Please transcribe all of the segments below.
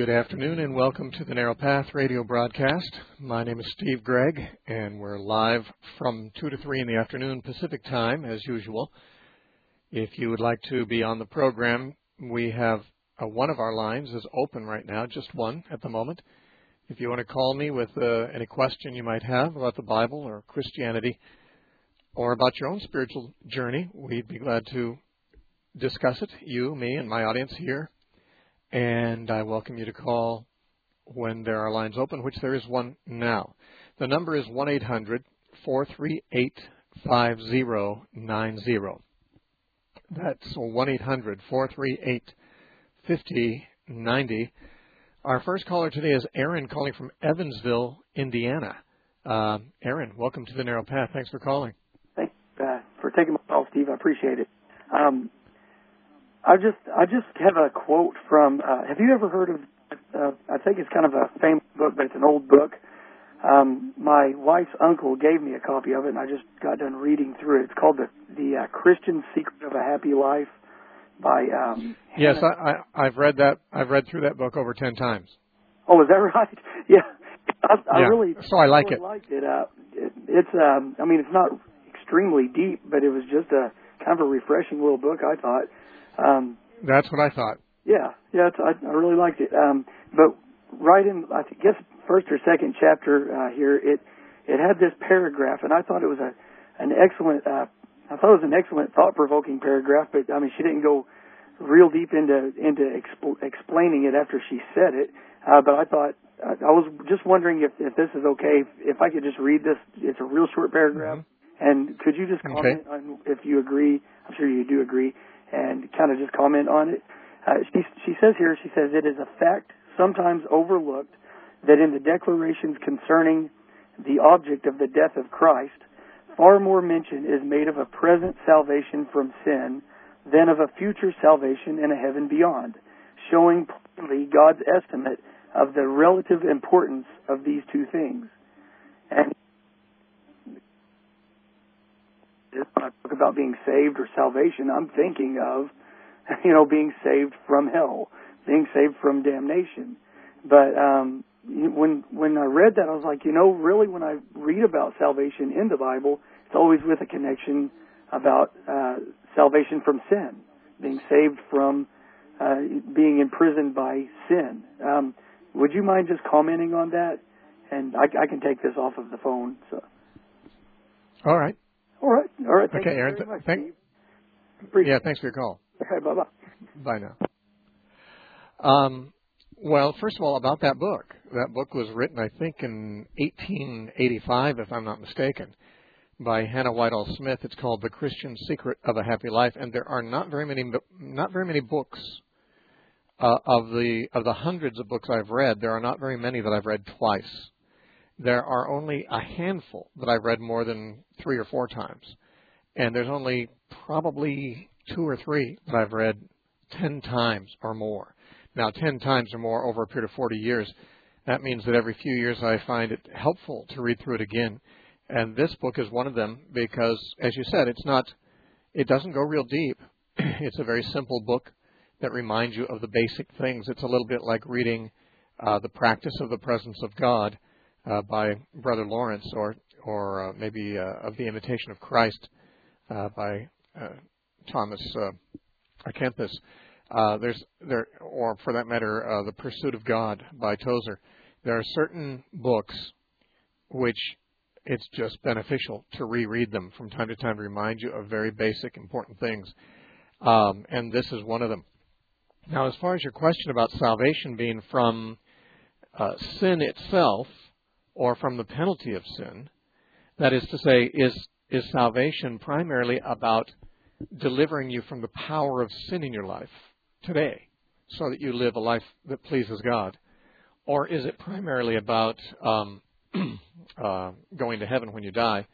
Good afternoon and welcome to the Narrow Path radio broadcast. My name is Steve Gregg and we're live from 2 to 3 in the afternoon Pacific time as usual. If you would like to be on the program, we have one of our lines is open right now, just one at the moment. If you want to call me with any question you might have about the Bible or Christianity or about your own spiritual journey, we'd be glad to discuss it, you, me, and my audience here. And I welcome you to call when there are lines open, which there is one now. The number is 1-800-438-5090. That's 1-800-438-5090. Our first caller today is Aaron calling from Evansville, Indiana. Aaron, welcome to the Narrow Path. Thanks for calling. Thanks for taking my call, Steve. I appreciate it. I just have a quote from, have you ever heard of, I think it's kind of a famous book, but it's an old book. My wife's uncle gave me a copy of it, and I just got done reading through it. It's called The Christian Secret of a Happy Life by Yes, I've read that. I've read through that book over 10 times. Oh, is that right? Yeah. I really liked it. It's it's not extremely deep, but it was just a kind of a refreshing little book, I thought. That's what I thought. Yeah, I really liked it. But right in, I guess, first or second chapter here, it had this paragraph, and I thought it was an excellent thought-provoking paragraph. But I mean, she didn't go real deep into explaining it after she said it. But I thought I was just wondering if this is okay. If I could just read this, it's a real short paragraph. Mm-hmm. And could you just comment on if you agree? I'm sure you do agree. And kind of just comment on it. She says, it is a fact sometimes overlooked that in the declarations concerning the object of the death of Christ, far more mention is made of a present salvation from sin than of a future salvation in a heaven beyond, showing plainly God's estimate of the relative importance of these two things. And when I talk about being saved or salvation, I'm thinking of, being saved from hell, being saved from damnation. But when I read that, I was like, really, when I read about salvation in the Bible, it's always with a connection about salvation from sin, being saved from being imprisoned by sin. Would you mind just commenting on that? And I can take this off of the phone. So. All right. All right. Thank you Aaron. Very much, Thanks for your call. Okay, bye-bye. Bye now. Well, first of all, about that book. That book was written, I think, in 1885, if I'm not mistaken, by Hannah Whitall Smith. It's called The Christian Secret of a Happy Life, and there are not very many books of the hundreds of books I've read. There are not very many that I've read twice. There are only a handful that I've read more than 3 or 4 times. And there's only probably 2 or 3 that I've read 10 times or more. Now, 10 times or more over a period of 40 years, that means that every few years I find it helpful to read through it again. And this book is one of them because, as you said, it doesn't go real deep. It's a very simple book that reminds you of the basic things. It's a little bit like reading The Practice of the Presence of God by Brother Lawrence, or maybe Of the Imitation of Christ by Thomas à Kempis. Or for that matter, The Pursuit of God by Tozer. There are certain books which it's just beneficial to reread them from time to time to remind you of very basic, important things. And this is one of them. Now, as far as your question about salvation being from sin itself, or from the penalty of sin, that is to say, is salvation primarily about delivering you from the power of sin in your life today so that you live a life that pleases God? Or is it primarily about going to heaven when you die?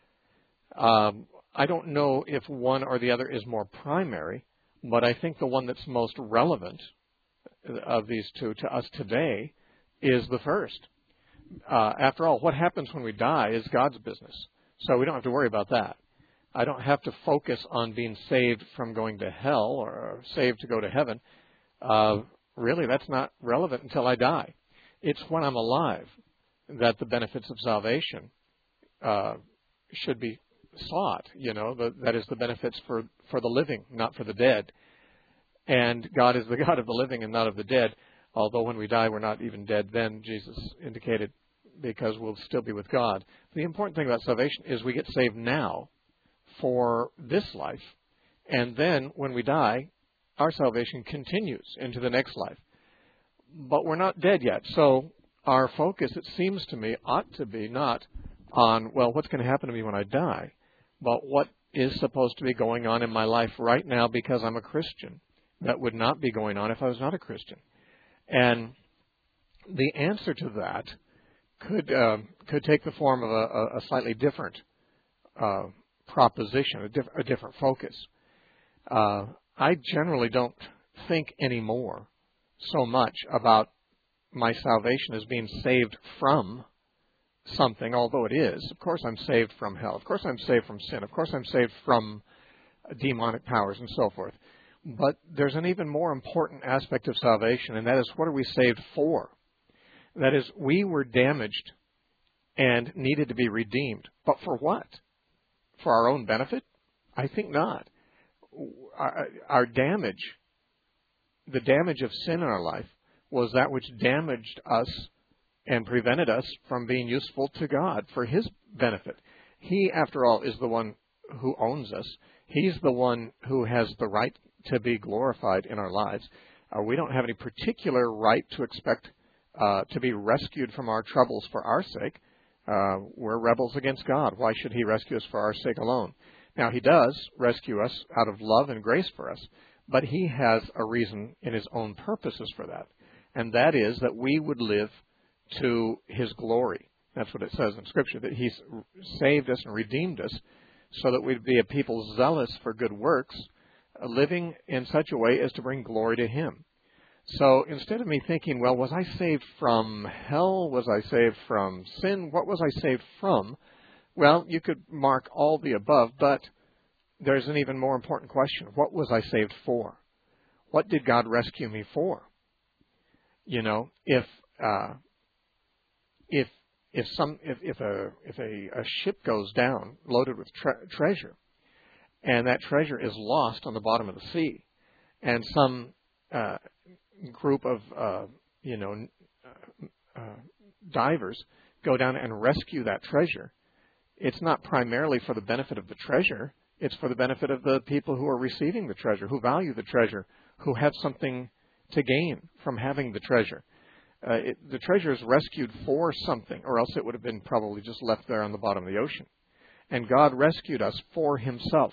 I don't know if one or the other is more primary, but I think the one that's most relevant of these two to us today is the first. After all, what happens when we die is God's business, so we don't have to worry about that. I don't have to focus on being saved from going to hell or saved to go to heaven. really, that's not relevant until I die. It's when I'm alive that the benefits of salvation should be sought. That is the benefits for the living, not for the dead. And God is the God of the living and not of the dead. Although when we die, we're not even dead then, Jesus indicated, because we'll still be with God. The important thing about salvation is we get saved now for this life. And then when we die, our salvation continues into the next life. But we're not dead yet. So our focus, it seems to me, ought to be not on, well, what's going to happen to me when I die, but what is supposed to be going on in my life right now because I'm a Christian that would not be going on if I was not a Christian. And the answer to that could take the form of a slightly different proposition, a different focus. I generally don't think anymore so much about my salvation as being saved from something, although it is. Of course I'm saved from hell. Of course I'm saved from sin. Of course I'm saved from demonic powers and so forth. But there's an even more important aspect of salvation, and that is, what are we saved for? That is, we were damaged and needed to be redeemed. But for what? For our own benefit? I think not. Our damage, the damage of sin in our life, was that which damaged us and prevented us from being useful to God for His benefit. He, after all, is the one who owns us. He's the one who has the right to be glorified in our lives. We don't have any particular right to expect to be rescued from our troubles for our sake. We're rebels against God. Why should He rescue us for our sake alone? Now, He does rescue us out of love and grace for us, but He has a reason in His own purposes for that, and that is that we would live to His glory. That's what it says in Scripture, that He's saved us and redeemed us so that we'd be a people zealous for good works, living in such a way as to bring glory to Him. So instead of me thinking, well, was I saved from hell? Was I saved from sin? What was I saved from? Well, you could mark all the above, but there's an even more important question. What was I saved for? What did God rescue me for? If a ship goes down loaded with treasure, and that treasure is lost on the bottom of the sea, and some group of divers go down and rescue that treasure, it's not primarily for the benefit of the treasure. It's for the benefit of the people who are receiving the treasure, who value the treasure, who have something to gain from having the treasure. The treasure is rescued for something, or else it would have been probably just left there on the bottom of the ocean. And God rescued us for Himself.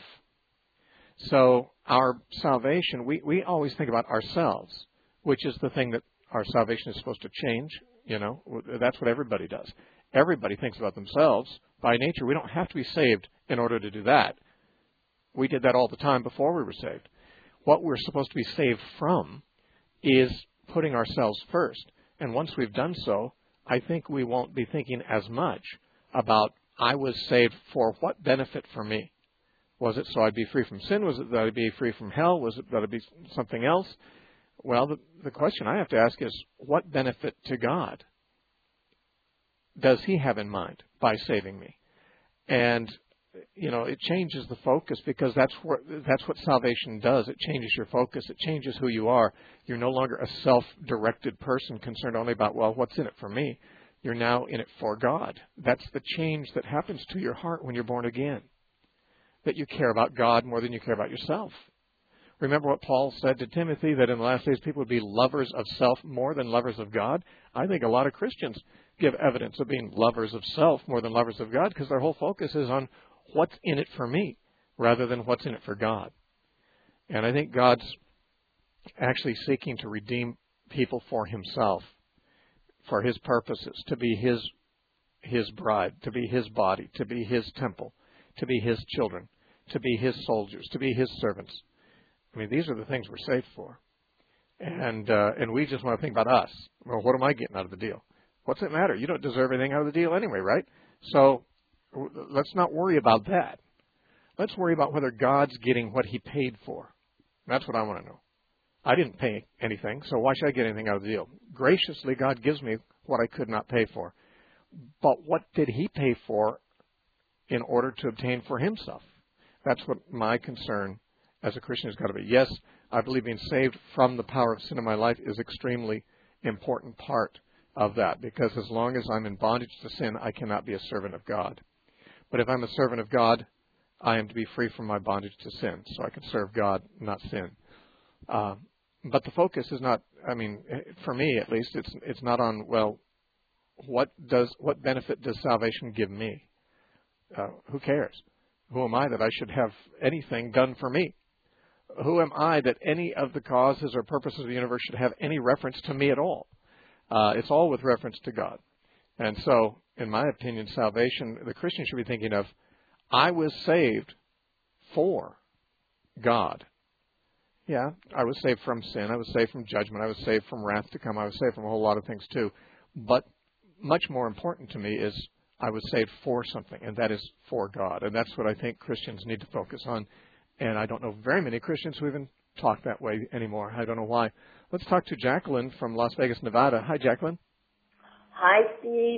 So our salvation, we always think about ourselves, which is the thing that our salvation is supposed to change. That's what everybody does. Everybody thinks about themselves. By nature, we don't have to be saved in order to do that. We did that all the time before we were saved. What we're supposed to be saved from is putting ourselves first. And once we've done so, I think we won't be thinking as much about, I was saved for what benefit for me? Was it so I'd be free from sin? Was it that I'd be free from hell? Was it that I'd be something else? Well, the question I have to ask is, what benefit to God does He have in mind by saving me? And, it changes the focus, because that's what salvation does. It changes your focus. It changes who you are. You're no longer a self-directed person concerned only about, well, what's in it for me? You're now in it for God. That's the change that happens to your heart when you're born again, that you care about God more than you care about yourself. Remember what Paul said to Timothy, that in the last days people would be lovers of self more than lovers of God? I think a lot of Christians give evidence of being lovers of self more than lovers of God, because their whole focus is on what's in it for me rather than what's in it for God. And I think God's actually seeking to redeem people for Himself, for His purposes, to be His bride, to be His body, to be His temple, to be His children, to be His soldiers, to be His servants. I mean, these are the things we're saved for. And we just want to think about us. Well, what am I getting out of the deal? What's it matter? You don't deserve anything out of the deal anyway, right? So let's not worry about that. Let's worry about whether God's getting what He paid for. That's what I want to know. I didn't pay anything, so why should I get anything out of the deal? Graciously, God gives me what I could not pay for. But what did he pay for in order to obtain for himself? That's what my concern as a Christian has got to be. Yes, I believe being saved from the power of sin in my life is extremely important part of that, because as long as I'm in bondage to sin, I cannot be a servant of God. But if I'm a servant of God, I am to be free from my bondage to sin, so I can serve God, not sin. But the focus is not, for me at least, it's not on, well, what benefit does salvation give me? Who cares? Who am I that I should have anything done for me? Who am I that any of the causes or purposes of the universe should have any reference to me at all? It's all with reference to God. And so, in my opinion, salvation, the Christian should be thinking of, I was saved for God. Yeah, I was saved from sin. I was saved from judgment. I was saved from wrath to come. I was saved from a whole lot of things too. But much more important to me is I was saved for something, and that is for God. And that's what I think Christians need to focus on. And I don't know very many Christians who even talk that way anymore. I don't know why. Let's talk to Jacqueline from Las Vegas, Nevada. Hi, Jacqueline. Hi, Steve.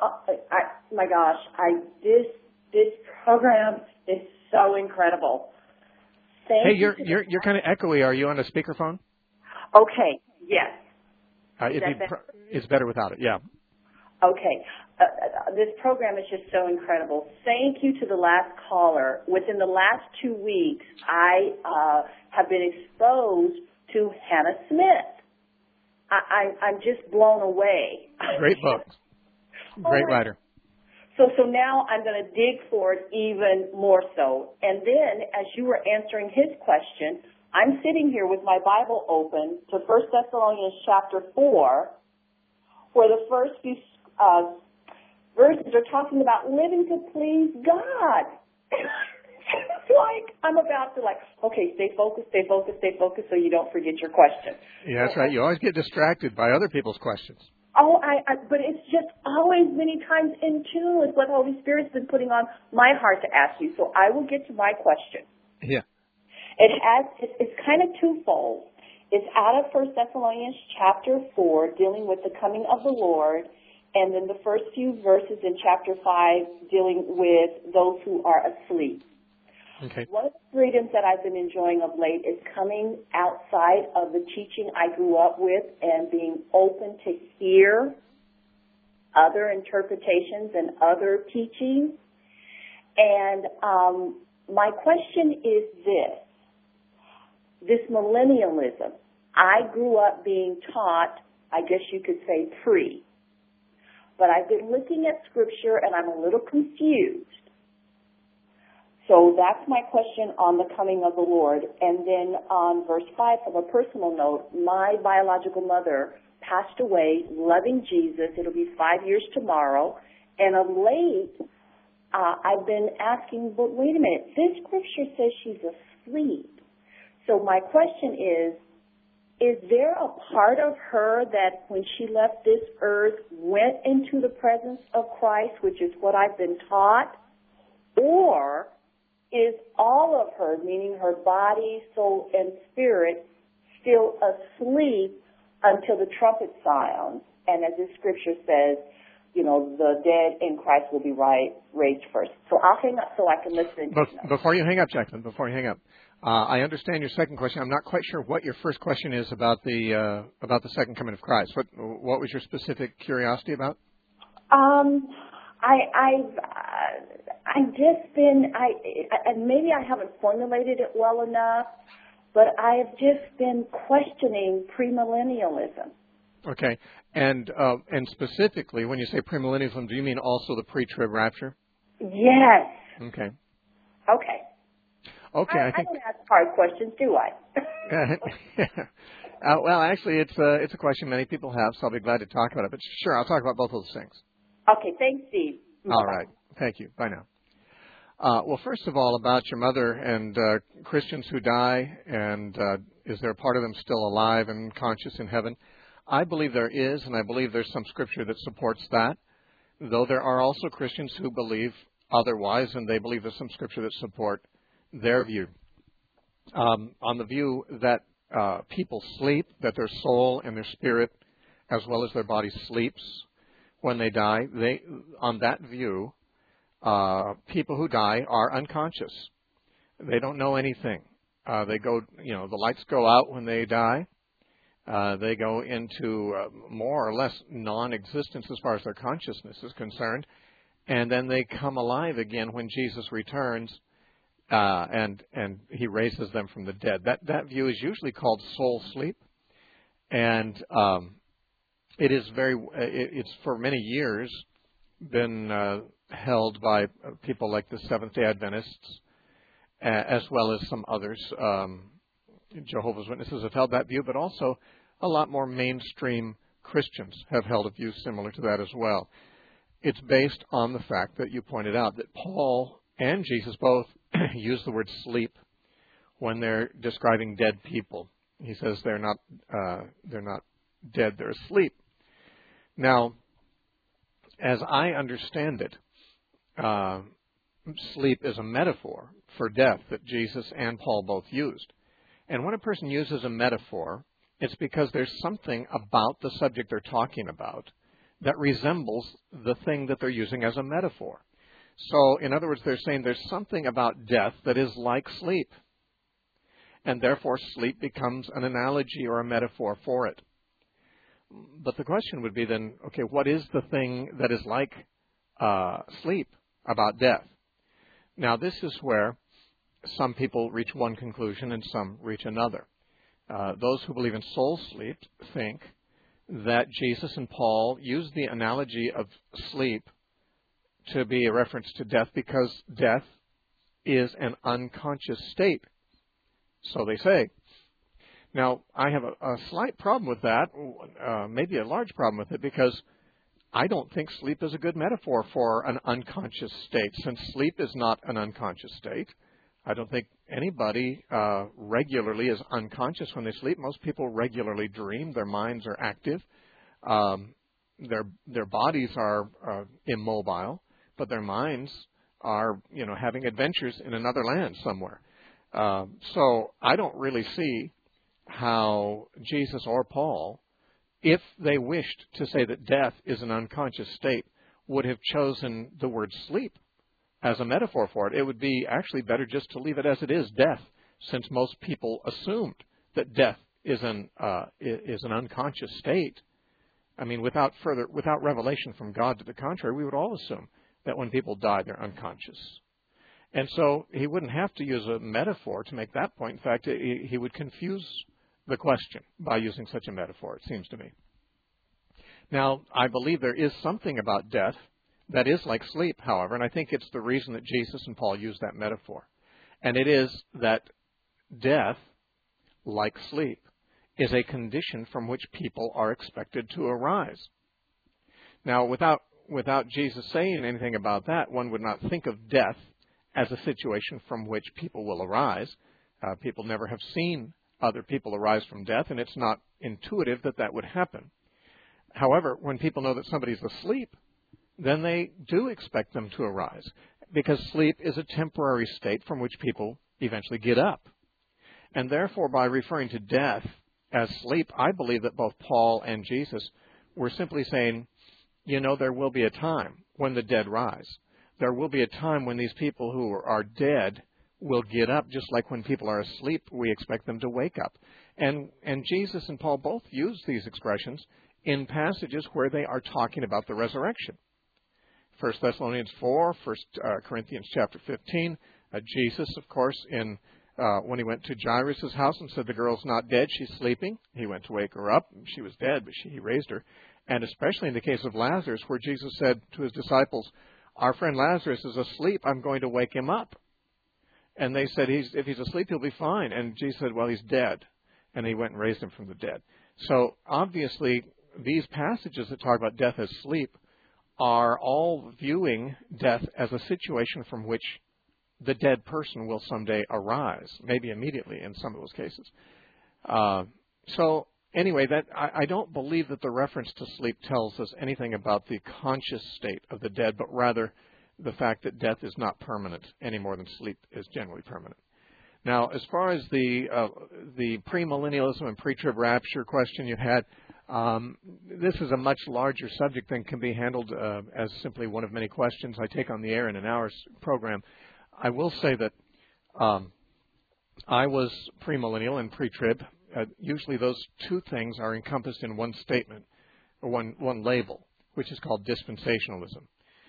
My gosh, this program is so incredible. Hey, you're kind of echoey. Are you on a speakerphone? Okay. Yes. It's better without it. Yeah. Okay. This program is just so incredible. Thank you to the last caller. Within the last 2 weeks, I have been exposed to Hannah Smith. I'm just blown away. Great book. Great writer. So now I'm going to dig for it even more so. And then, as you were answering his question, I'm sitting here with my Bible open to 1 Thessalonians chapter 4, where the first few verses are talking about living to please God. It's like I'm about to okay, stay focused, so you don't forget your question. Yeah, that's right. You always get distracted by other people's questions. Oh, but it's just always many times in tune with what the Holy Spirit's been putting on my heart to ask you. So I will get to my question. Yeah. It's kind of twofold. It's out of 1 Thessalonians chapter 4, dealing with the coming of the Lord, and then the first few verses in chapter 5 dealing with those who are asleep. Okay. One of the freedoms that I've been enjoying of late is coming outside of the teaching I grew up with and being open to hear other interpretations and other teachings. And my question is this millennialism. I grew up being taught, I guess you could say pre, but I've been looking at Scripture and I'm a little confused. So that's my question on the coming of the Lord. And then on verse 5, from a personal note, my biological mother passed away loving Jesus. It'll be 5 years tomorrow. And of late, I've been asking, but wait a minute, this Scripture says she's asleep. So my question is there a part of her that when she left this earth went into the presence of Christ, which is what I've been taught? Or is all of her, meaning her body, soul, and spirit, still asleep until the trumpet sounds? And as this Scripture says, the dead in Christ will be raised first. So I'll hang up so I can listen. Before you hang up, Jacqueline, I understand your second question. I'm not quite sure what your first question is about the second coming of Christ. What was your specific curiosity about? I've just been, and maybe I haven't formulated it well enough, but I have just been questioning premillennialism. Okay, and specifically, when you say premillennialism, do you mean also the pre-trib rapture? Yes. Okay. Okay. Okay, I don't ask hard questions, do I? Well, actually, it's a question many people have, so I'll be glad to talk about it. But sure, I'll talk about both of those things. Okay, thanks, Steve. All right. Thank you. Bye now. Well, first of all, about your mother and Christians who die, and is there a part of them still alive and conscious in heaven? I believe there is, and I believe there's some Scripture that supports that, though there are also Christians who believe otherwise, and they believe there's some Scripture that support their view. On the view that people sleep, that their soul and their spirit, as well as their body, sleeps when they die, on that view, people who die are unconscious. They don't know anything. They go, the lights go out when they die. They go into more or less non-existence as far as their consciousness is concerned, and then they come alive again when Jesus returns, and he raises them from the dead. That view is usually called soul sleep, and it's for many years been held by people like the Seventh-day Adventists, as well as some others. Jehovah's Witnesses have held that view, but also a lot more mainstream Christians have held a view similar to that as well. It's based on the fact that you pointed out that Paul and Jesus both use the word sleep when they're describing dead people. He says they're not dead, they're asleep. Now, as I understand it, sleep is a metaphor for death that Jesus and Paul both used. And when a person uses a metaphor, it's because there's something about the subject they're talking about that resembles the thing that they're using as a metaphor. So, in other words, they're saying there's something about death that is like sleep. And therefore, sleep becomes an analogy or a metaphor for it. But the question would be then, okay, what is the thing that is like sleep about death? Now, this is where some people reach one conclusion and some reach another. Those who believe in soul sleep think that Jesus and Paul use the analogy of sleep to be a reference to death because death is an unconscious state. So they say. Now, I have a slight problem with that, maybe a large problem with it, because I don't think sleep is a good metaphor for an unconscious state. Since sleep is not an unconscious state, I don't think anybody regularly is unconscious when they sleep. Most people regularly dream. Their minds are active. Their bodies are immobile, but their minds are, having adventures in another land somewhere. So I don't really see how Jesus or Paul, if they wished to say that death is an unconscious state, would have chosen the word sleep as a metaphor for it. It would be actually better just to leave it as it is, death, since most people assumed that death is an unconscious state. I mean, without revelation from God to the contrary, we would all assume that when people die, they're unconscious. And so he wouldn't have to use a metaphor to make that point. In fact, he would confuse the question by using such a metaphor, it seems to me. Now, I believe there is something about death that is like sleep, however, and I think it's the reason that Jesus and Paul use that metaphor. And it is that death, like sleep, is a condition from which people are expected to arise. Now, without Jesus saying anything about that, one would not think of death as a situation from which people will arise. People never have seen other people arise from death, and it's not intuitive that that would happen. However, when people know that somebody's asleep, then they do expect them to arise, because sleep is a temporary state from which people eventually get up. And therefore, by referring to death as sleep, I believe that both Paul and Jesus were simply saying, there will be a time when the dead rise. There will be a time when these people who are dead will get up, just like when people are asleep, we expect them to wake up. And Jesus and Paul both use these expressions in passages where they are talking about the resurrection. 1 Thessalonians 4, 1 Corinthians chapter 15. Jesus, of course, when he went to Jairus' house and said, the girl's not dead, she's sleeping. He went to wake her up. She was dead, but he raised her. And especially in the case of Lazarus, where Jesus said to his disciples, our friend Lazarus is asleep, I'm going to wake him up. And they said, if he's asleep, he'll be fine. And Jesus said, well, he's dead. And he went and raised him from the dead. So obviously, these passages that talk about death as sleep are all viewing death as a situation from which the dead person will someday arise, maybe immediately in some of those cases. So anyway, I don't believe that the reference to sleep tells us anything about the conscious state of the dead, but rather the fact that death is not permanent any more than sleep is generally permanent. Now, as far as the premillennialism and pre-trib rapture question you had, this is a much larger subject than can be handled as simply one of many questions I take on the air in an hour's program. I will say that I was premillennial and pre-trib. Usually those two things are encompassed in one statement, or one label, which is called dispensationalism.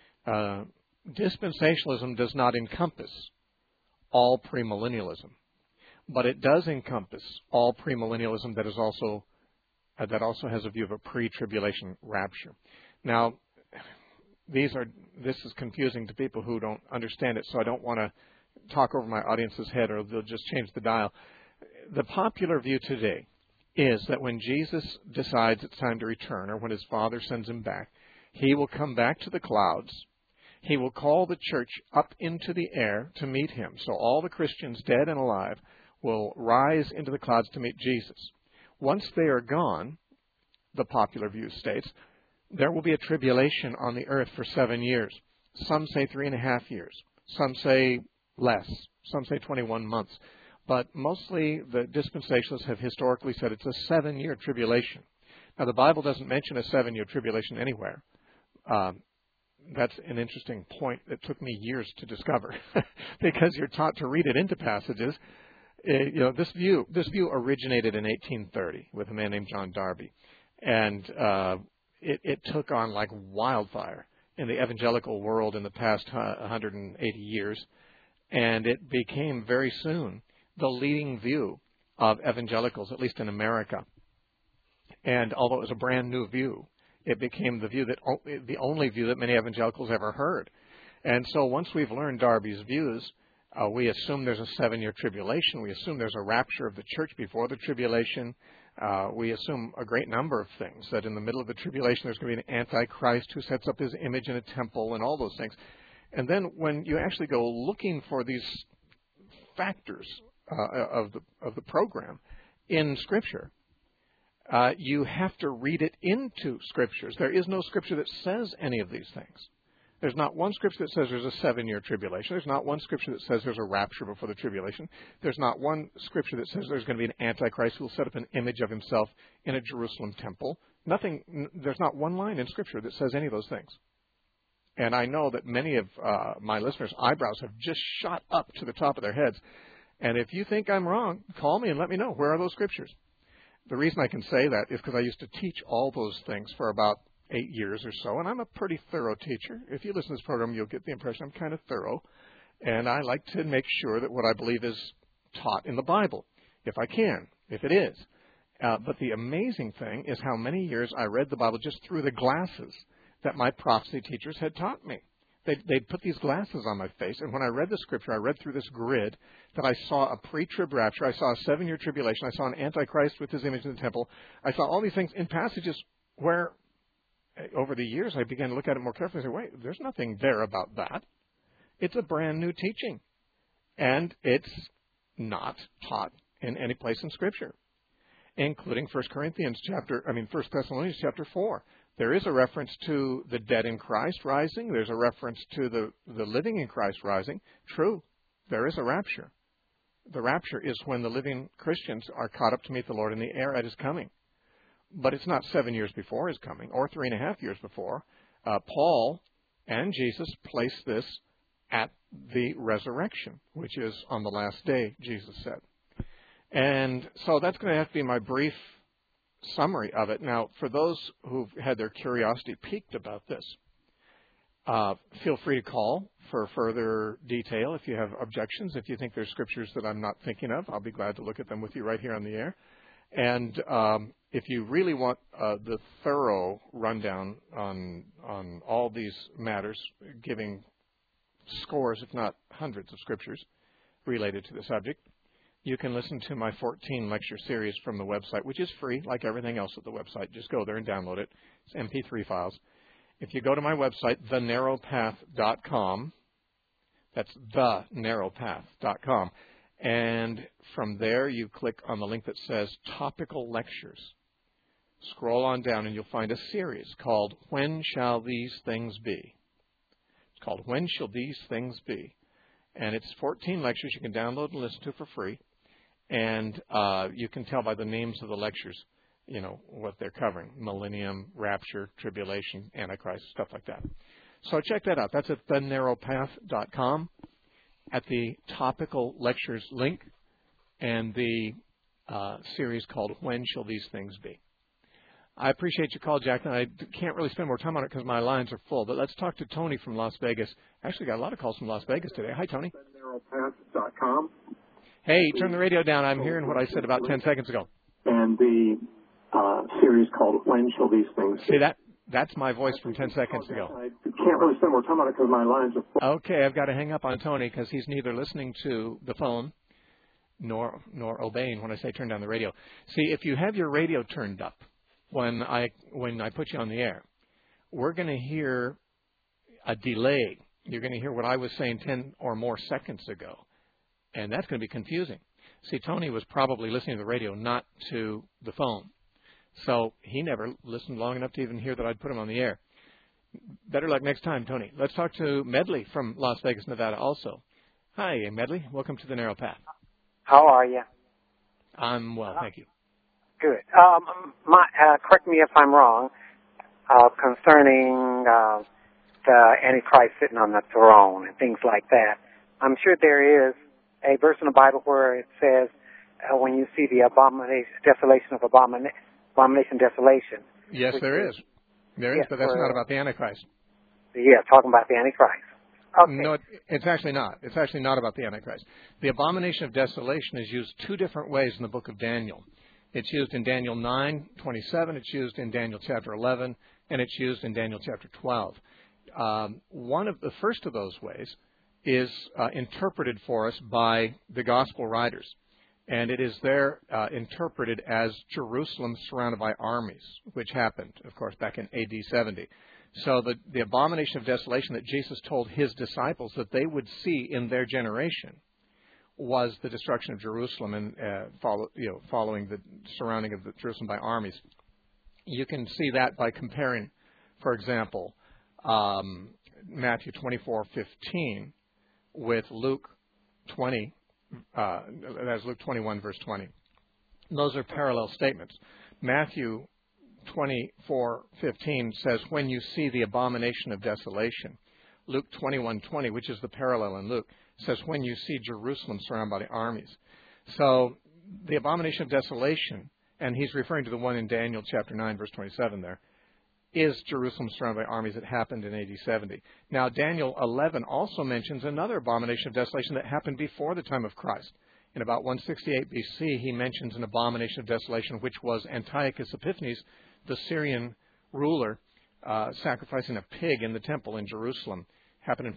Dispensationalism does not encompass all premillennialism, but it does encompass all premillennialism that also has a view of a pre-tribulation rapture. Now, this is confusing to people who don't understand it, so I don't want to talk over my audience's head or they'll just change the dial. The popular view today is that when Jesus decides it's time to return, or when his Father sends him back, he will come back to the clouds. He will call the church up into the air to meet him. So all the Christians, dead and alive, will rise into the clouds to meet Jesus. Once they are gone, the popular view states, there will be a tribulation on the earth for 7 years. Some say 3.5 years. Some say less. Some say 21 months. But mostly the dispensationalists have historically said it's a 7-year tribulation. Now, the Bible doesn't mention a 7-year tribulation anywhere. That's an interesting point that took me years to discover because you're taught to read it into passages. This view originated in 1830 with a man named John Darby, and it took on like wildfire in the evangelical world in the past 180 years, and it became very soon the leading view of evangelicals, at least in America. And although it was a brand new view, it became the only view that many evangelicals ever heard. And so once we've learned Darby's views, we assume there's a 7-year tribulation. We assume there's a rapture of the church before the tribulation. We assume a great number of things, that in the middle of the tribulation there's going to be an antichrist who sets up his image in a temple and all those things. And then when you actually go looking for these factors of the program in Scripture, you have to read it into Scriptures. There is no Scripture that says any of these things. There's not one Scripture that says there's a 7-year tribulation. There's not one Scripture that says there's a rapture before the tribulation. There's not one Scripture that says there's going to be an antichrist who will set up an image of himself in a Jerusalem temple. There's not one line in Scripture that says any of those things. And I know that many of my listeners' eyebrows have just shot up to the top of their heads. And if you think I'm wrong, call me and let me know. Where are those Scriptures? The reason I can say that is because I used to teach all those things for about 8 years or so, and I'm a pretty thorough teacher. If you listen to this program, you'll get the impression I'm kind of thorough, and I like to make sure that what I believe is taught in the Bible, if I can, if it is. But the amazing thing is how many years I read the Bible just through the glasses that my prophecy teachers had taught me. They'd put these glasses on my face, and when I read the Scripture, I read through this grid that I saw a pre-trib rapture, I saw a 7-year tribulation, I saw an antichrist with his image in the temple. I saw all these things in passages where, over the years, I began to look at it more carefully and say, wait, there's nothing there about that. It's a brand new teaching, and it's not taught in any place in Scripture, including 1 Thessalonians chapter 4. There is a reference to the dead in Christ rising. There's a reference to the living in Christ rising. True, there is a rapture. The rapture is when the living Christians are caught up to meet the Lord in the air at his coming. But it's not 7 years before his coming or 3.5 years before. Paul and Jesus placed this at the resurrection, which is on the last day, Jesus said. And so that's going to have to be my brief summary of it. Now, for those who've had their curiosity piqued about this, feel free to call for further detail if you have objections. If you think there's Scriptures that I'm not thinking of, I'll be glad to look at them with you right here on the air. And if you really want the thorough rundown on all these matters, giving scores, if not hundreds of Scriptures related to the subject, you can listen to my 14-lecture series from the website, which is free, like everything else at the website. Just go there and download it. It's MP3 files. If you go to my website, thenarrowpath.com, that's thenarrowpath.com, and from there you click on the link that says Topical Lectures. Scroll on down and you'll find a series called When Shall These Things Be? It's called When Shall These Things Be? And it's 14 lectures you can download and listen to for free. And you can tell by the names of the lectures, what they're covering: millennium, rapture, tribulation, Antichrist, stuff like that. So check that out. That's at thenarrowpath.com at the topical lectures link and the series called When Shall These Things Be? I appreciate your call, Jack. And I can't really spend more time on it because my lines are full. But let's talk to Tony from Las Vegas. Actually, got a lot of calls from Las Vegas today. Hi, Tony. thenarrowpath.com. Hey, turn the radio down. I'm hearing what I said about 10 seconds ago. And the series called When Shall These Things Be? See, that's my voice from 10 seconds ago. I can't really spend more time on it because my lines are full. Okay, I've got to hang up on Tony because he's neither listening to the phone nor obeying when I say turn down the radio. See, if you have your radio turned up when I put you on the air, we're going to hear a delay. You're going to hear what I was saying 10 or more seconds ago, and that's going to be confusing. See, Tony was probably listening to the radio, not to the phone. So he never listened long enough to even hear that I'd put him on the air. Better luck next time, Tony. Let's talk to Medley from Las Vegas, Nevada also. Hi, Medley. Welcome to the Narrow Path. How are you? I'm well, thank you. Good. Correct me if I'm wrong, concerning the Antichrist sitting on the throne and things like that. I'm sure there is a verse in the Bible where it says, when you see the desolation of abomination desolation. Yes, there is. There is, but that's not about the Antichrist. Yeah, talking about the Antichrist. Okay. No, it's actually not. It's actually not about the Antichrist. The abomination of desolation is used two different ways in the book of Daniel. It's used in Daniel 9:27. It's used in Daniel chapter 11, and it's used in Daniel chapter 12. One of the first of those ways is interpreted for us by the gospel writers, and it is there interpreted as Jerusalem surrounded by armies, which happened, of course, back in A.D. 70. So the abomination of desolation that Jesus told his disciples that they would see in their generation was the destruction of Jerusalem and following the surrounding of Jerusalem by armies. You can see that by comparing, for example, Matthew 24:15 with Luke 20. That's Luke 21, verse 20. Those are parallel statements. Matthew 24:15 says, when you see the abomination of desolation. Luke 21:20, which is the parallel in Luke, says when you see Jerusalem surrounded by the armies. So the abomination of desolation, and he's referring to the one in Daniel chapter 9, verse 27 there, is Jerusalem surrounded by armies that happened in AD 70. Now, Daniel 11 also mentions another abomination of desolation that happened before the time of Christ. In about 168 BC, he mentions an abomination of desolation, which was Antiochus Epiphanes, the Syrian ruler, sacrificing a pig in the temple in Jerusalem. Happened in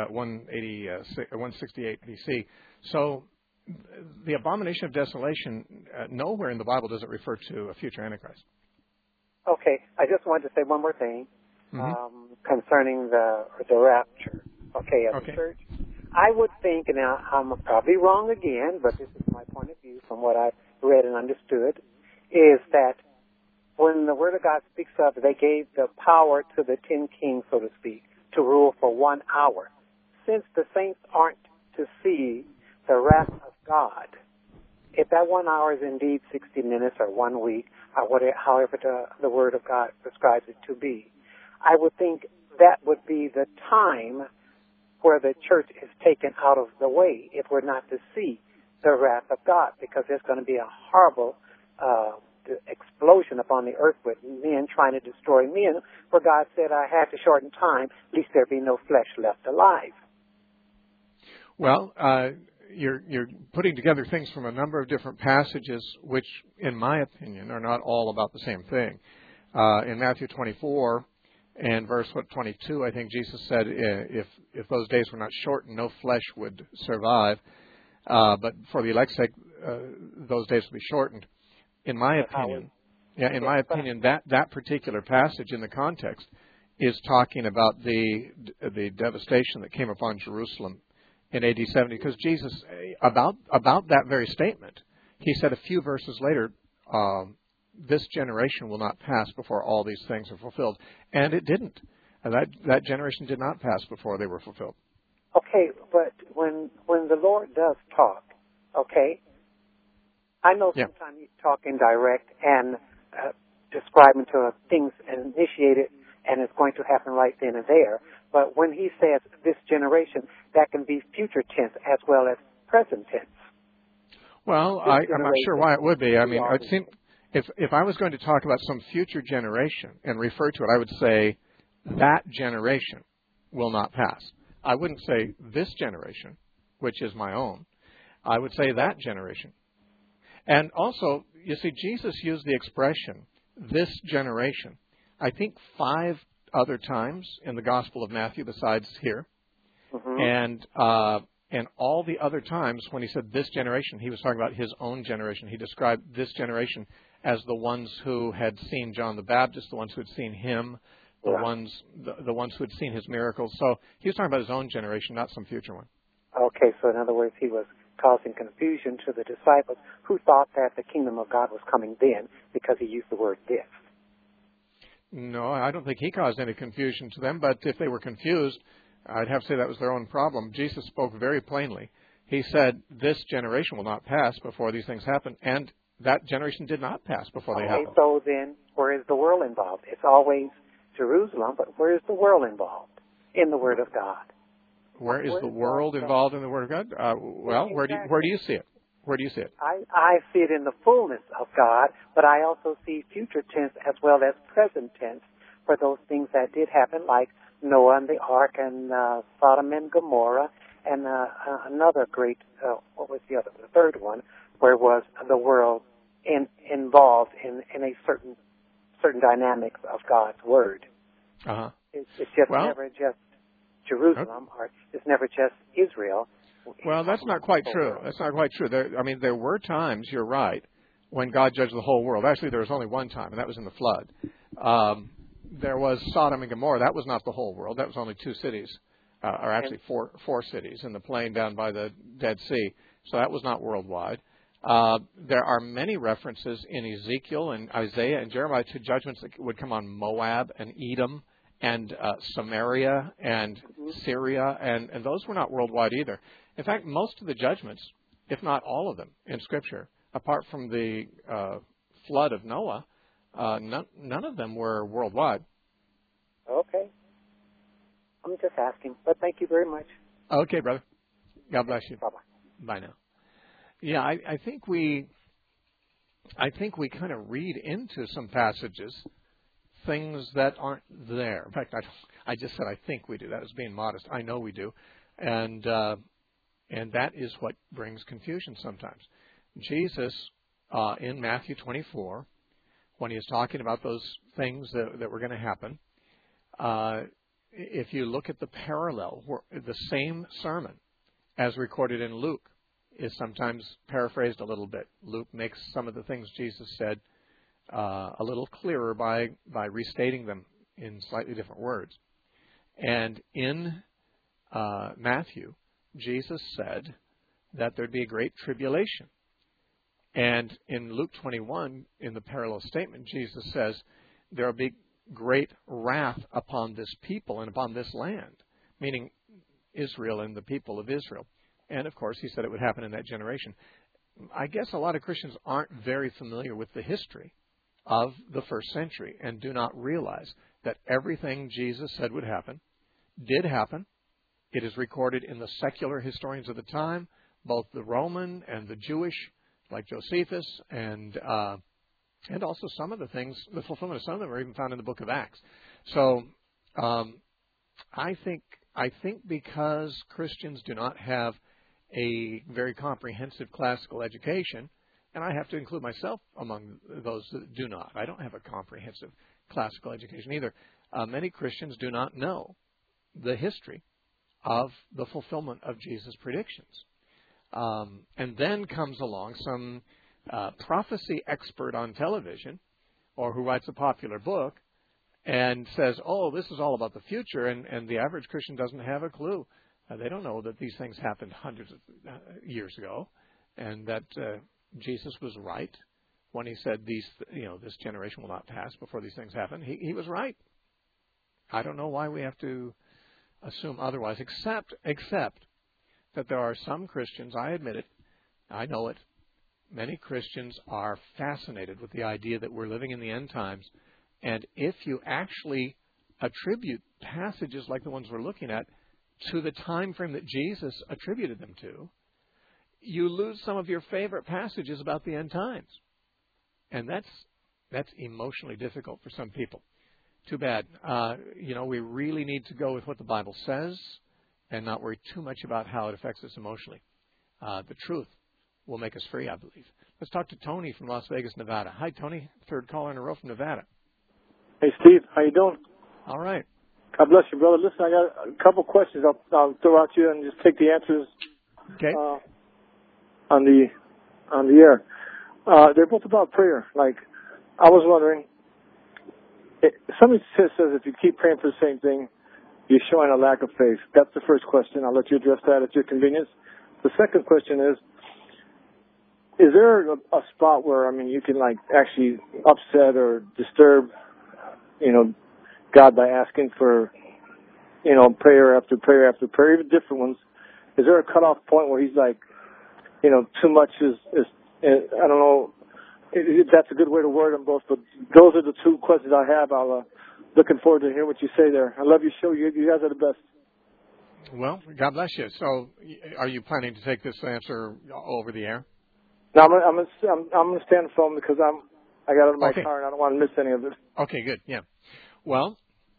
168 BC. So the abomination of desolation, nowhere in the Bible does it refer to a future Antichrist. Okay, I just wanted to say one more thing concerning the rapture. Okay, as a church, I would think, and I'm probably wrong again, but this is my point of view from what I've read and understood, is that when the Word of God speaks of, they gave the power to the 10 kings, so to speak, to rule for 1 hour. Since the saints aren't to see the wrath of God, if that 1 hour is indeed 60 minutes or 1 week, or whatever, however the Word of God prescribes it to be, I would think that would be the time where the church is taken out of the way if we're not to see the wrath of God, because there's going to be a horrible explosion upon the earth with men trying to destroy men, where God said, I had to shorten time, lest there be no flesh left alive. Well, you're putting together things from a number of different passages, which, in my opinion, are not all about the same thing. In Matthew 24 and verse 22, I think Jesus said, if those days were not shortened, no flesh would survive. But for the elect's sake, those days will be shortened. In my opinion, that particular passage in the context is talking about the devastation that came upon Jerusalem in AD 70, because Jesus, about that very statement, he said a few verses later, this generation will not pass before all these things are fulfilled. And it didn't. And that generation did not pass before they were fulfilled. Okay, but when the Lord does talk, okay, I know sometimes He's talking direct and describing to things and initiate it, and it's going to happen right then and there. But when He says this generation, that can be future tense as well as present tense. Well, I'm not sure why it would be. I mean, it seemed, if I was going to talk about some future generation and refer to it, I would say that generation will not pass. I wouldn't say this generation, which is my own. I would say that generation. And also, you see, Jesus used the expression, this generation, I think 5 other times in the Gospel of Matthew besides here. Mm-hmm. And all the other times when He said this generation, He was talking about His own generation. He described this generation as the ones who had seen John the Baptist, the ones who had seen Him, the ones who had seen His miracles. So He was talking about His own generation, not some future one. Okay, so in other words, He was causing confusion to the disciples who thought that the kingdom of God was coming then because He used the word this. No, I don't think He caused any confusion to them, but if they were confused, I'd have to say that was their own problem. Jesus spoke very plainly. He said, this generation will not pass before these things happen, and that generation did not pass before they happened. So then, where is the world involved? It's always Jerusalem, but where is the world involved in the Word of God? Where is the world involved in the Word of God? Well, where do you see it? Where do you see it? I see it in the fullness of God, but I also see future tense as well as present tense for those things that did happen, like Noah and the ark and Sodom and Gomorrah, and another great, what was the third one, where was the world involved in a certain dynamics of God's Word. Uh-huh. It's just never just Jerusalem, or it's never just Israel. Well, that's not quite true. That's not quite true. There were times, you're right, when God judged the whole world. Actually, there was only one time, and that was in the flood. There was Sodom and Gomorrah. That was not the whole world. That was only 2 cities, or actually four cities in the plain down by the Dead Sea. So that was not worldwide. There are many references in Ezekiel and Isaiah and Jeremiah to judgments that would come on Moab and Edom and Samaria and Syria, and those were not worldwide either. In fact, most of the judgments, if not all of them, in Scripture, apart from the flood of Noah, none of them were worldwide. Okay. I'm just asking, but thank you very much. Okay, brother. God bless you. Bye-bye. Bye now. Yeah, I think we kind of read into some passages things that aren't there. In fact, I just said I think we do. That was being modest. I know we do, and that is what brings confusion sometimes. Jesus in Matthew 24, when he is talking about those things that were going to happen, if you look at the parallel, the same sermon as recorded in Luke is sometimes paraphrased a little bit. Luke makes some of the things Jesus said a little clearer by restating them in slightly different words. And in Matthew, Jesus said that there'd be a great tribulation. And in Luke 21, in the parallel statement, Jesus says there will be great wrath upon this people and upon this land, meaning Israel and the people of Israel. And, of course, he said it would happen in that generation. I guess a lot of Christians aren't very familiar with the history of the first century and do not realize that everything Jesus said would happen did happen. It is recorded in the secular historians of the time, both the Roman and the Jewish, like Josephus, and also some of the things, the fulfillment of some of them are even found in the book of Acts. So I think because Christians do not have a very comprehensive classical education, and I have to include myself among those that do not. I don't have a comprehensive classical education either. Many Christians do not know the history of the fulfillment of Jesus' predictions. And then comes along some prophecy expert on television or who writes a popular book and says, oh, this is all about the future, and the average Christian doesn't have a clue. They don't know that these things happened hundreds of years ago and that Jesus was right when he said this generation will not pass before these things happen. He was right. I don't know why we have to assume otherwise, except that there are some Christians, I admit it, I know it, many Christians are fascinated with the idea that we're living in the end times, and if you actually attribute passages like the ones we're looking at to the time frame that Jesus attributed them to, you lose some of your favorite passages about the end times. And that's emotionally difficult for some people. Too bad. We really need to go with what the Bible says and not worry too much about how it affects us emotionally. The truth will make us free, I believe. Let's talk to Tony from Las Vegas, Nevada. Hi, Tony. Third caller in a row from Nevada. Hey, Steve. How you doing? All right. God bless you, brother. Listen, I got a couple questions I'll throw out to you and just take the answers okay. On the air. They're both about prayer. Like, I was wondering, somebody says if you keep praying for the same thing, you're showing a lack of faith. That's the first question. I'll let you address that at your convenience. The second question is there a spot where, you can, actually upset or disturb, God by asking for, prayer after prayer after prayer, even different ones? Is there a cutoff point where he's like, too much is I don't know if that's a good way to word them both, but those are the two questions I have. I'll looking forward to hear what you say there. I love your show. You guys are the best. Well, God bless you. So, are you planning to take this answer over the air? No, I'm going to stay on the phone because I got out of my car and I don't want to miss any of it. Okay, good. Yeah. Well,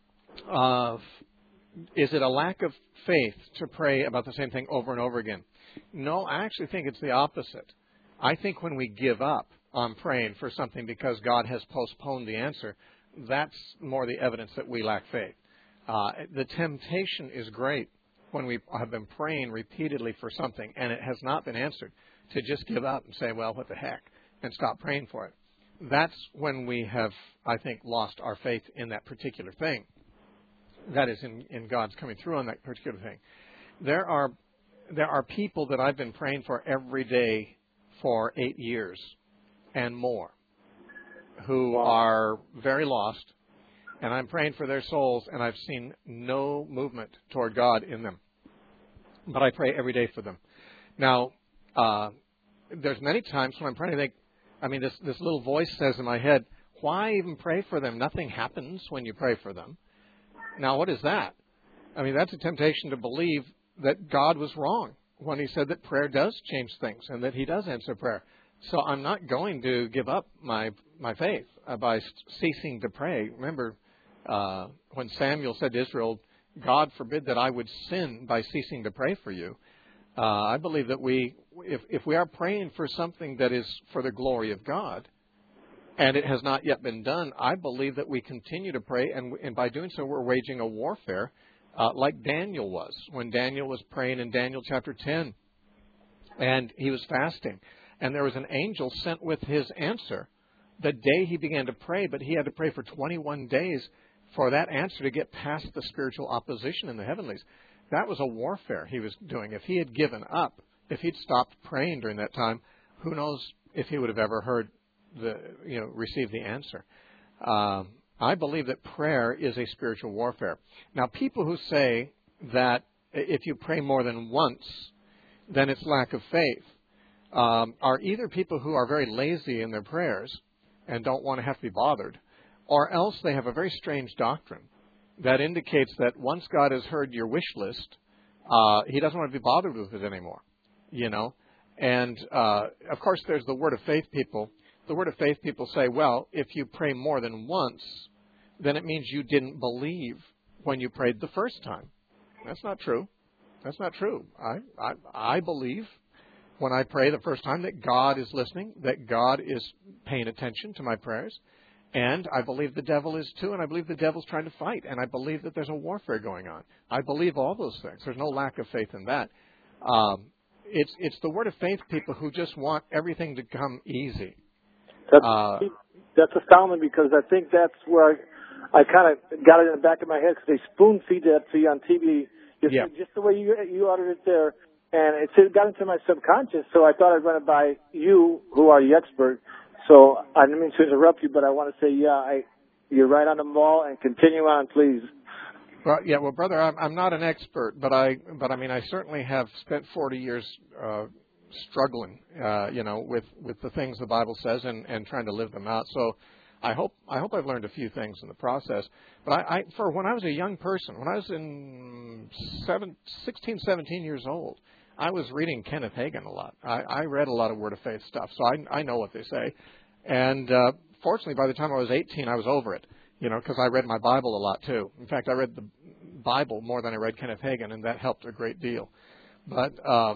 is it a lack of faith to pray about the same thing over and over again? No, I actually think it's the opposite. I think when we give up on praying for something because God has postponed the answer, that's more the evidence that we lack faith. The temptation is great when we have been praying repeatedly for something and it has not been answered, to just give up and say, well, what the heck, and stop praying for it. That's when we have, I think, lost our faith in that particular thing. That is in God's coming through on that particular thing. There are people that I've been praying for every day for 8 years and more who are very lost, and I'm praying for their souls, and I've seen no movement toward God in them. But I pray every day for them. Now, there's many times when I'm praying, I think, this little voice says in my head, why even pray for them? Nothing happens when you pray for them. Now, what is that? That's a temptation to believe that God was wrong when he said that prayer does change things and that he does answer prayer. So I'm not going to give up my faith by ceasing to pray. Remember, when Samuel said to Israel, God forbid that I would sin by ceasing to pray for you. I believe that if we are praying for something that is for the glory of God, and it has not yet been done, I believe that we continue to pray, and by doing so, we're waging a warfare like Daniel was. When Daniel was praying in Daniel chapter 10, and he was fasting, and there was an angel sent with his answer the day he began to pray, but he had to pray for 21 days for that answer to get past the spiritual opposition in the heavenlies. That was a warfare he was doing. If he had given up, if he'd stopped praying during that time, who knows if he would have ever received the answer. I believe that prayer is a spiritual warfare. Now, people who say that if you pray more than once, then it's lack of faith, are either people who are very lazy in their prayers and don't want to have to be bothered, or else they have a very strange doctrine that indicates that once God has heard your wish list, he doesn't want to be bothered with it anymore, And, of course, there's the Word of Faith people. The Word of Faith people say, well, if you pray more than once, then it means you didn't believe when you prayed the first time. That's not true. That's not true. I believe when I pray the first time that God is listening, that God is paying attention to my prayers. And I believe the devil is too, and I believe the devil's trying to fight, and I believe that there's a warfare going on. I believe all those things. There's no lack of faith in that. It's the Word of Faith people who just want everything to come easy. That's astounding, because I think that's where I kind of got it in the back of my head, because they spoon feed that to you on TV. Just the way you uttered it there, and it got into my subconscious. So I thought I'd run it by you, who are the expert. So I didn't mean to interrupt you, but I want to say, you're right on the ball, and continue on, please. Well, brother, I'm not an expert, but I mean, I certainly have spent 40 years struggling, with the things the Bible says and trying to live them out. So I hope I've learned a few things in the process. But for when I was a young person, when I was in 16, 17 years old, I was reading Kenneth Hagin a lot. I read a lot of Word of Faith stuff, so I know what they say. And fortunately, by the time I was 18, I was over it, because I read my Bible a lot too. In fact, I read the Bible more than I read Kenneth Hagin, and that helped a great deal. But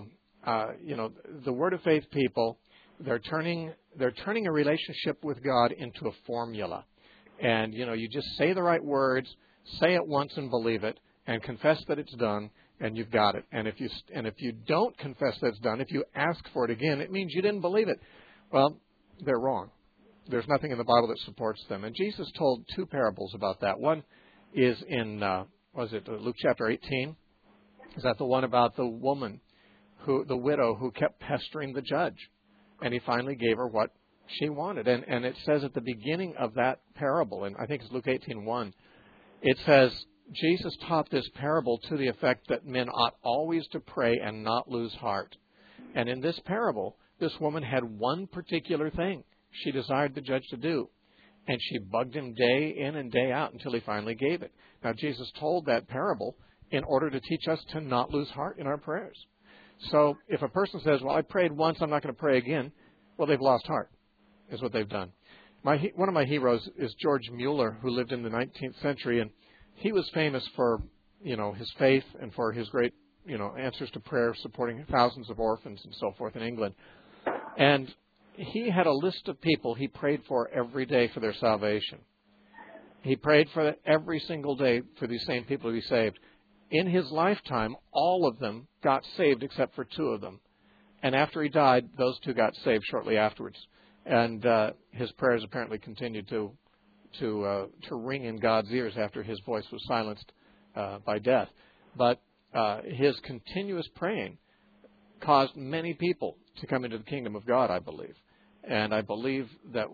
the Word of Faith people, they're turning a relationship with God into a formula. And, you just say the right words, say it once and believe it, and confess that it's done, and you've got it. And if you don't confess that it's done, if you ask for it again, it means you didn't believe it. Well, they're wrong. There's nothing in the Bible that supports them. And Jesus told two parables about that. One is in, Luke chapter 18? Is that the one about the woman, the widow who kept pestering the judge? And he finally gave her what she wanted. And it says at the beginning of that parable, and I think it's Luke 18:1, it says, Jesus taught this parable to the effect that men ought always to pray and not lose heart. And in this parable, this woman had one particular thing she desired the judge to do. And she bugged him day in and day out until he finally gave it. Now, Jesus told that parable in order to teach us to not lose heart in our prayers. So if a person says, well, I prayed once, I'm not going to pray again, well, they've lost heart, is what they've done. One of my heroes is George Mueller, who lived in the 19th century, and he was famous for, his faith and for his great, answers to prayer, supporting thousands of orphans and so forth in England. And he had a list of people he prayed for every day for their salvation. He prayed for every single day for these same people to be saved. In his lifetime, all of them got saved except for two of them. And after he died, those two got saved shortly afterwards. And his prayers apparently continued to ring in God's ears after his voice was silenced by death. But his continuous praying caused many people to come into the kingdom of God, I believe. And I believe that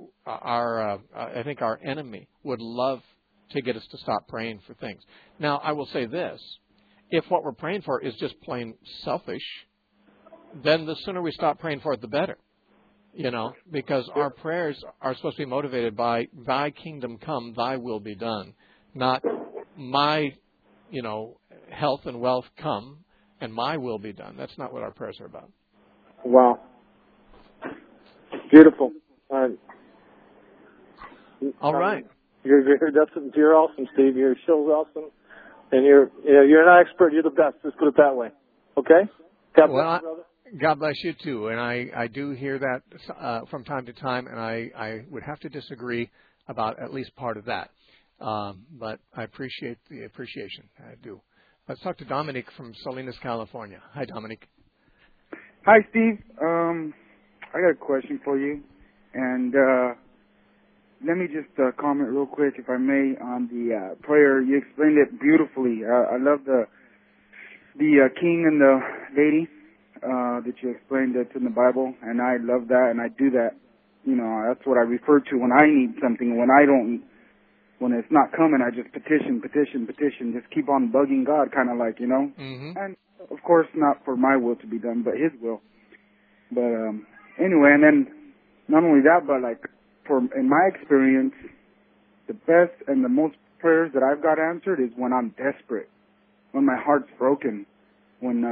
I think our enemy would love to get us to stop praying for things. Now, I will say this. If what we're praying for is just plain selfish, then the sooner we stop praying for it, the better. Because our prayers are supposed to be motivated by thy kingdom come, thy will be done. Not my, health and wealth come and my will be done. That's not what our prayers are about. Wow. Beautiful. All right. You're awesome, Steve. Your show's awesome. And you're an expert. You're the best. Let's put it that way. Okay? God bless you, brother. God bless you, too. And I do hear that from time to time, and I would have to disagree about at least part of that. But I appreciate the appreciation. I do. Let's talk to Dominic from Salinas, California. Hi, Dominic. Hi, Steve. I got a question for you. And let me just comment real quick, if I may, on the prayer. You explained it beautifully. I love the king and the lady that you explained it in the Bible, and I love that, and I do that. That's what I refer to when I need something. When it's not coming, I just petition, just keep on bugging God, kind of like, Mm-hmm. And, of course, not for my will to be done, but His will. But anyway, and then not only that, but like in my experience, the best and the most prayers that I've got answered is when I'm desperate, when my heart's broken, when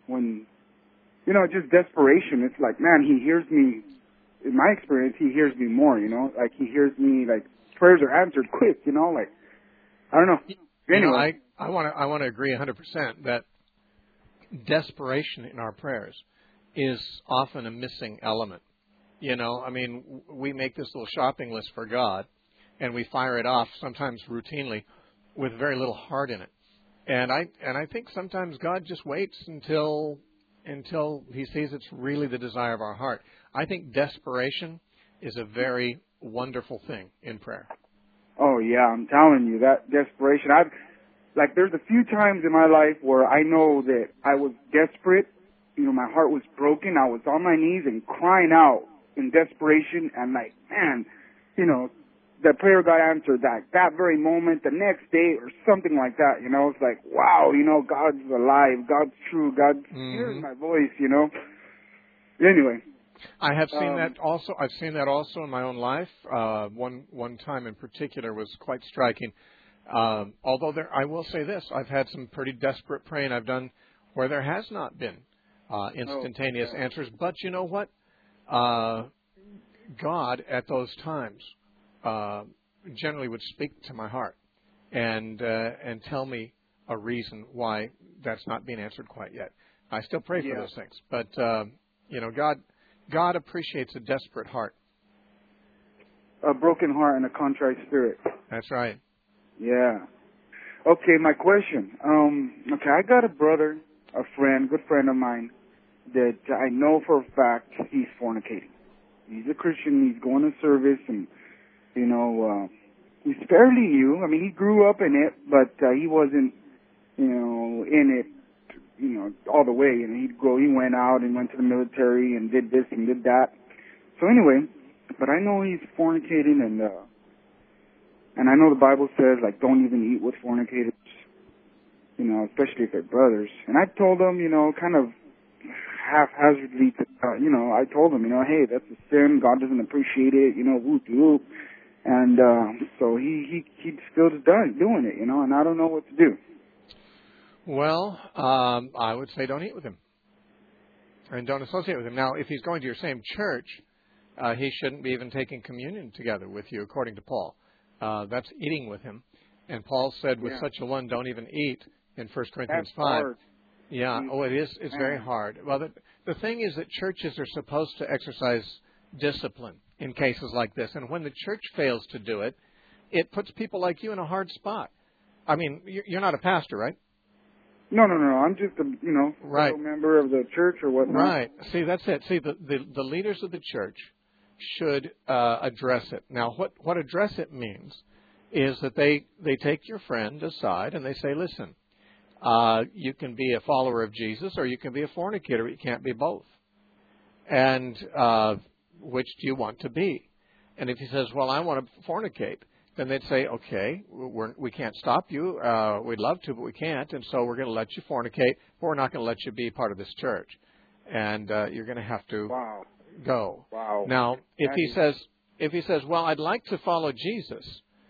just desperation. It's like, man, He hears me. In my experience, He hears me more. Like He hears me. Like prayers are answered quick. Like I don't know. Anyway, I want to agree 100% that desperation in our prayers is often a missing element. We make this little shopping list for God, and we fire it off sometimes routinely with very little heart in it. And I think sometimes God just waits until He sees it's really the desire of our heart. I think desperation is a very wonderful thing in prayer. Oh yeah, I'm telling you, that desperation. There's a few times in my life where I know that I was desperate. My heart was broken. I was on my knees and crying out in desperation, and like, man, the prayer got answered that very moment, the next day, or something like that. You know, it's like, wow, you know, God's alive, God's true, God hears my voice. You know. Anyway. I have seen that also. I've seen that also in my own life. One time in particular was quite striking. Although I will say this, I've had some pretty desperate praying I've done where there has not been instantaneous answers. But you know what? God at those times generally would speak to my heart and tell me a reason why that's not being answered quite yet. I still pray for those things, but you know, God appreciates a desperate heart. A broken heart and a contrite spirit. That's right. Yeah. Okay, my question. Okay, I got a brother, a friend, good friend of mine, that I know for a fact he's fornicating. He's a Christian. He's going to service, and you know, he's fairly new. I mean, he grew up in it, but he wasn't, you know, in it, you know, all the way. And he went out and went to the military and did this and did that. So anyway, but I know he's fornicating, and I know the Bible says, like, don't even eat with fornicators, you know, especially if they're brothers. And I told him, you know, kind of haphazardly, you know, I told him, you know, hey, that's a sin. God doesn't appreciate it, you know, whoop, whoop. And so he still is doing it, you know, and I don't know what to do. Well, I would say don't eat with him and don't associate with him. Now, if he's going to your same church, he shouldn't be even taking communion together with you, according to Paul. That's eating with him. And Paul said, with such a one, don't even eat in 1 Corinthians 5. Hard. Yeah, it is. It's very hard. Well, the thing is that churches are supposed to exercise discipline in cases like this. And when the church fails to do it, it puts people like you in a hard spot. I mean, you're not a pastor, right? No. I'm just a, you know, member of the church or whatnot. Right. See, that's it. See, the leaders of the church should address it. Now, what address it means is that they take your friend aside and they say, listen, you can be a follower of Jesus or you can be a fornicator. You can't be both. And which do you want to be? And if he says, well, I want to fornicate, then they'd say, okay, we can't stop you. We'd love to, but we can't. And so we're going to let you fornicate, but we're not going to let you be part of this church. And you're going to have to go. Wow. Now, if he says, well, I'd like to follow Jesus,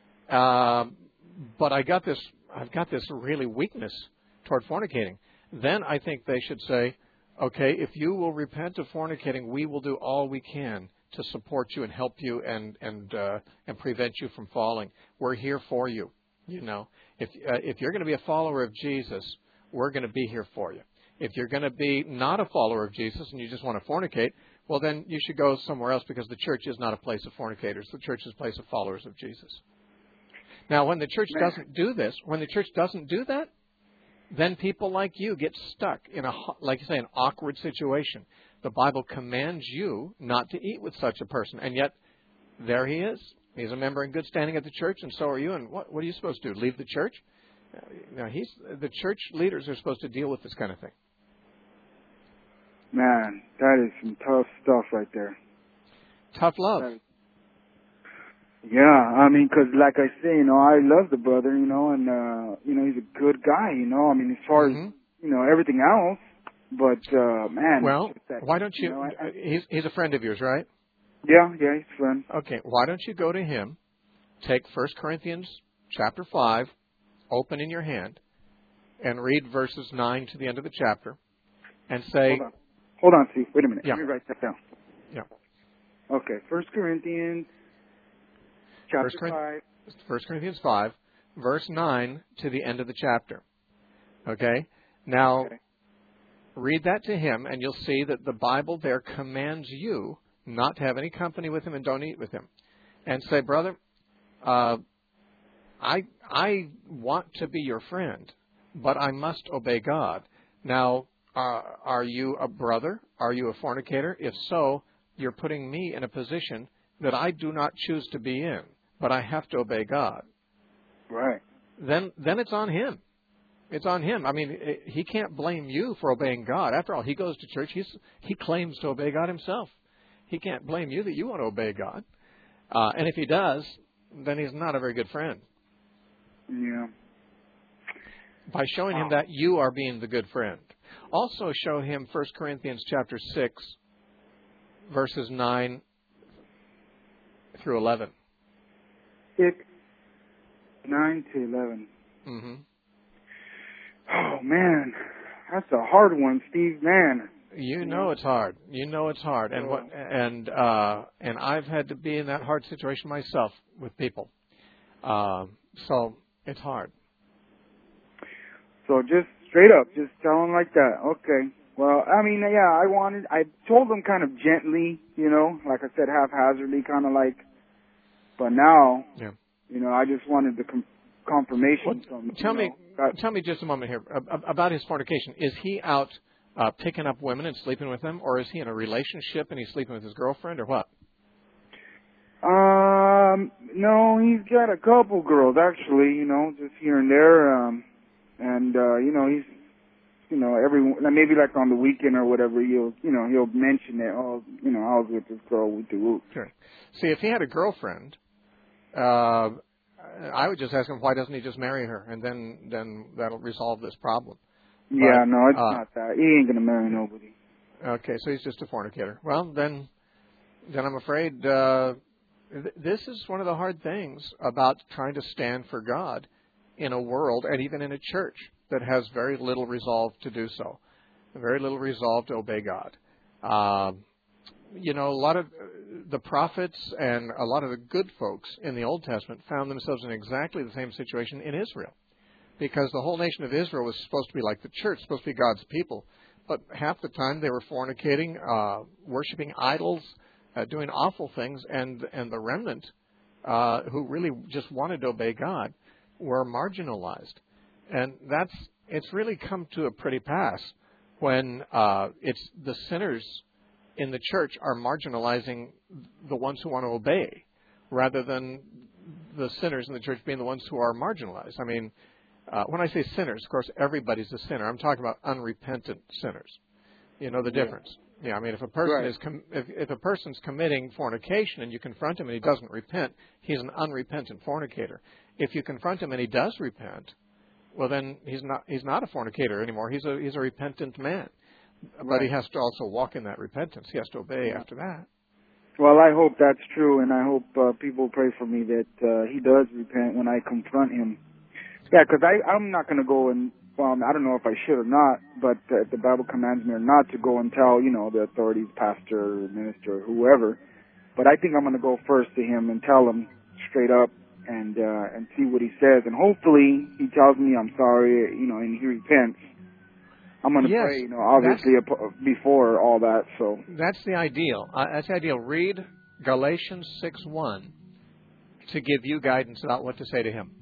but I've got this really weakness toward fornicating, then I think they should say, okay, if you will repent of fornicating, we will do all we can to support you and help you and prevent you from falling. We're here for you. You know, if you're going to be a follower of Jesus, we're going to be here for you. If you're going to be not a follower of Jesus and you just want to fornicate, well, then you should go somewhere else, because the church is not a place of fornicators. The church is a place of followers of Jesus. Now, when the church doesn't do this, then people like you get stuck in like you say, an awkward situation. The Bible commands you not to eat with such a person, and yet there he is. He's a member in good standing at the church, and so are you. And what are you supposed to do? Leave the church? Now, the church leaders are supposed to deal with this kind of thing. Man, that is some tough stuff right there. Tough love. Yeah, I mean, because like I say, you know, I love the brother, you know, and, you know, he's a good guy, you know, I mean, as far as, you know, everything else, but, man. Well, why don't you, he's a friend of yours, right? Yeah, he's a friend. Okay, why don't you go to him, take 1 Corinthians chapter 5, open in your hand, and read verses 9 to the end of the chapter, and say... Hold on, Steve. Wait a minute. Yeah. Let me write that down. Yeah. Okay, 1 Corinthians chapter 5. 1 Corinthians 5, verse 9 to the end of the chapter. Okay? Now, read that to him, and you'll see that the Bible there commands you not to have any company with him and don't eat with him. And say, brother, I want to be your friend, but I must obey God. Now, are you a brother? Are you a fornicator? If so, you're putting me in a position that I do not choose to be in, but I have to obey God. Right. Then it's on him. It's on him. I mean, he can't blame you for obeying God. After all, he goes to church. He claims to obey God himself. He can't blame you that you want to obey God. And if he does, then he's not a very good friend. Yeah. By showing him that you are being the good friend. Also show him 1 Corinthians chapter 6, verses 9 through 11. 6, 9 to 11. Mm-hmm. Oh, man. That's a hard one, Steve. Man. You know it's hard. You know it's hard. And I've had to be in that hard situation myself with people. So it's hard. So just straight up, just tell them like that. Okay. Well, I mean, yeah, I told them kind of gently, you know, like I said, haphazardly, kind of like, but now, you know, I just wanted the confirmation from, tell me just a moment here about his fornication. Is he out picking up women and sleeping with them, or is he in a relationship and he's sleeping with his girlfriend, or what? No, he's got a couple girls, actually, you know, just here and there, and, you know, he's, you know, maybe like on the weekend or whatever, he'll mention it. Oh, you know, I was with this girl with the whoop. Sure. See, if he had a girlfriend, I would just ask him, why doesn't he just marry her? And then that'll resolve this problem. Yeah, no, it's not that. He ain't going to marry nobody. Okay, so he's just a fornicator. Well, then I'm afraid this is one of the hard things about trying to stand for God in a world and even in a church that has very little resolve to do so, very little resolve to obey God. You know, a lot of the prophets and a lot of the good folks in the Old Testament found themselves in exactly the same situation in Israel, because the whole nation of Israel was supposed to be like the church, supposed to be God's people, but half the time they were fornicating, worshiping idols, doing awful things, and the remnant who really just wanted to obey God were marginalized. And it's really come to a pretty pass when it's the sinners in the church are marginalizing the ones who want to obey, rather than the sinners in the church being the ones who are marginalized. I mean, when I say sinners, of course, everybody's a sinner. I'm talking about unrepentant sinners. You know the difference. Yeah, I mean, if a person if a person's committing fornication and you confront him and he doesn't repent, he's an unrepentant fornicator. If you confront him and he does repent, well, then he's not a fornicator anymore. He's a repentant man. But he has to also walk in that repentance. He has to obey after that. Well, I hope that's true, and I hope people pray for me that he does repent when I confront him. Yeah, because I'm not going to go and, well, I don't know if I should or not, but the Bible commands me not to go and tell, you know, the authorities, pastor, minister, whoever. But I think I'm going to go first to him and tell him straight up and see what he says. And hopefully he tells me I'm sorry, you know, and he repents. I'm going to pray, you know, obviously before all that. So that's the ideal. That's the ideal. Read Galatians 6:1 to give you guidance about what to say to him.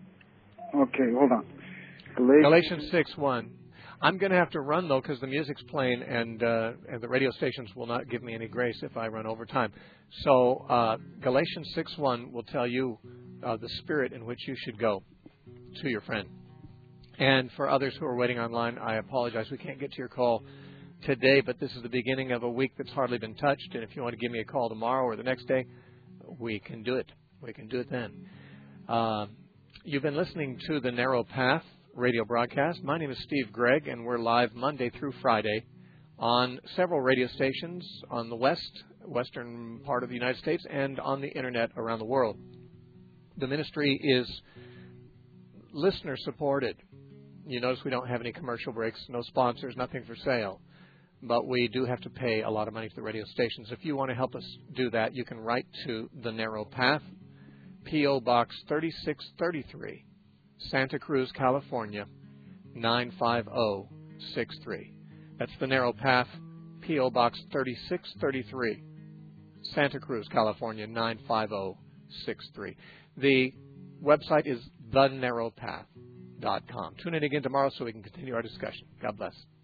Okay, hold on. Galatians 6:1. I'm going to have to run though because the music's playing and the radio stations will not give me any grace if I run over time. So Galatians 6:1 will tell you the spirit in which you should go to your friend. And for others who are waiting online, I apologize. We can't get to your call today, but this is the beginning of a week that's hardly been touched. And if you want to give me a call tomorrow or the next day, we can do it. We can do it then. You've been listening to the Narrow Path radio broadcast. My name is Steve Gregg, and we're live Monday through Friday on several radio stations on the western part of the United States and on the Internet around the world. The ministry is listener-supported. You notice we don't have any commercial breaks, no sponsors, nothing for sale. But we do have to pay a lot of money to the radio stations. If you want to help us do that, you can write to The Narrow Path, P.O. Box 3633, Santa Cruz, California, 95063. That's The Narrow Path, P.O. Box 3633, Santa Cruz, California, 95063. The website is thenarrowpath.com. Tune in again tomorrow so we can continue our discussion. God bless.